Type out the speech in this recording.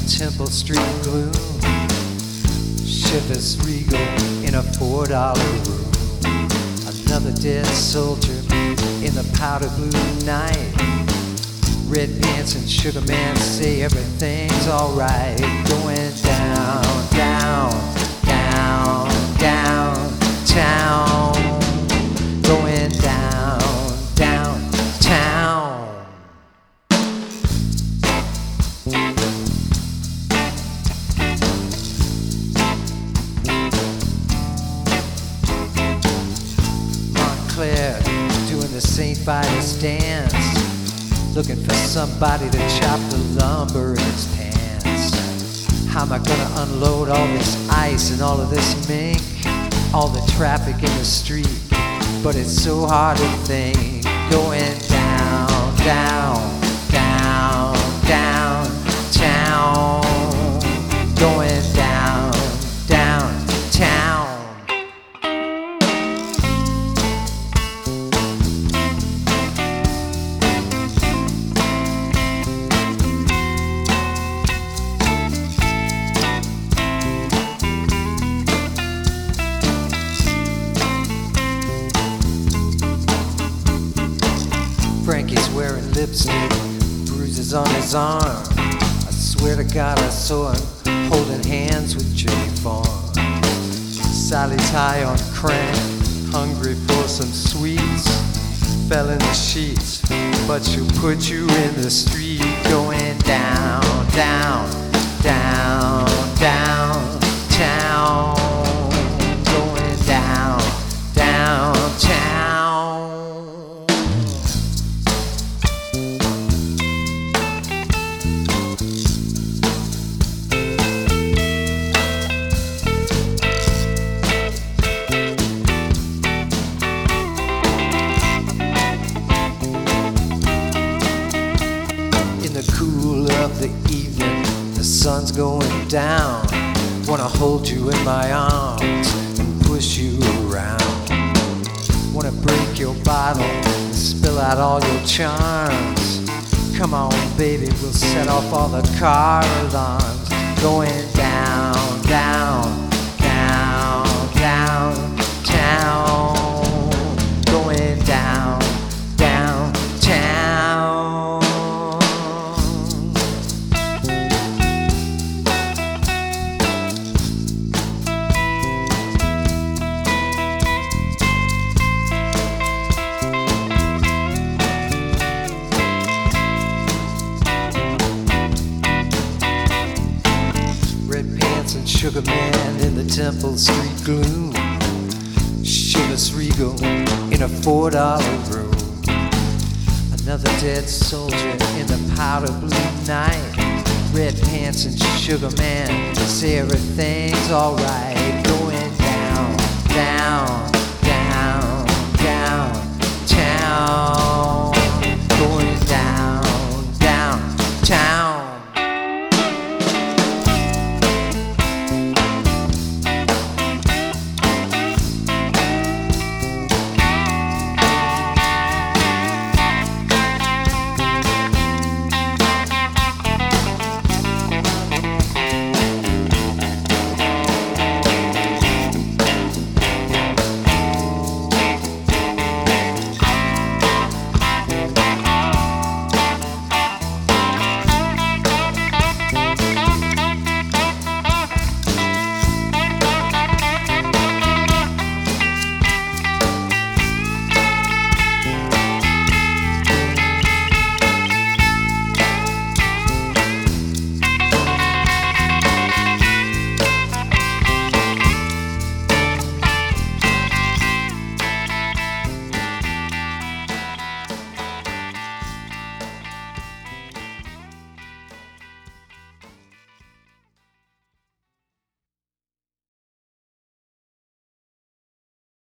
Temple Street gloom. Chivas Regal in a $4 room. Another dead soldier in the powder blue night. Red pants and Sugar Man say everything's alright. Going down, down, down, downtown. Going down, downtown. Montclair doing the St. Vitus dance, looking for somebody to chop the lumber in his pants. How am I gonna unload all this ice and all of this mink? All the traffic in the street, but it's so hard to think. Going down, down, down, downtown. Going down, downtown. Frankie's wearing lipstick, bruises on his arm. I swear to God I saw him holding hands with Jimmy Farr. Sally's high on crank, hungry for some sweets. Fell in the sheets, but she'll put you in the street. Going down, down, down, downtown. Going down, downtown. The cool of the evening, the sun's going down. Wanna hold you in my arms and push you around. Wanna break your bottle and spill out all your charms. Come on baby, we'll set off all the car alarms. Going down, down, down, downtown. Going down, downtown. And Sugar Man in the Temple Street gloom. Chivas Regal in a $4 room. Another dead soldier in the powder blue night. Red pants and Sugar Man say everything's alright.